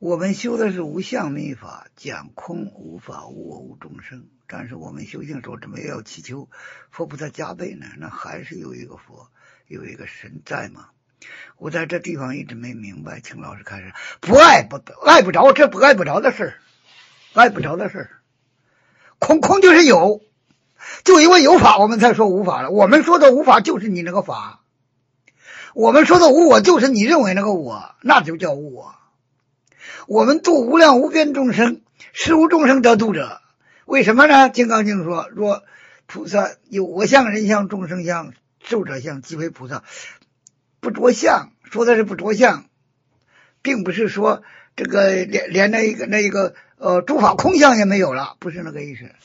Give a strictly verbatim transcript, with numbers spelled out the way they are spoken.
我们修的是无相密法，讲空无法无我无众生。但是我们修行时候，怎么要祈求佛菩萨加倍呢？那还是有一个佛，有一个神在嘛。我在这地方一直没明白，请老师开始不爱不爱不着，这不爱不着的事儿，爱不着的事儿。空空就是有，就因为有法，我们才说无法了。我们说的无法就是你那个法，我们说的无我就是你认为那个我，那就叫无我。我们度无量无边众生，实无众生得度者。为什么呢？金刚经说，若菩萨有我相、人相、众生相、寿者相，即为菩萨。不着相，说的是不着相，并不是说这个连连那一个那一个呃诸法空相也没有了，不是那个意思。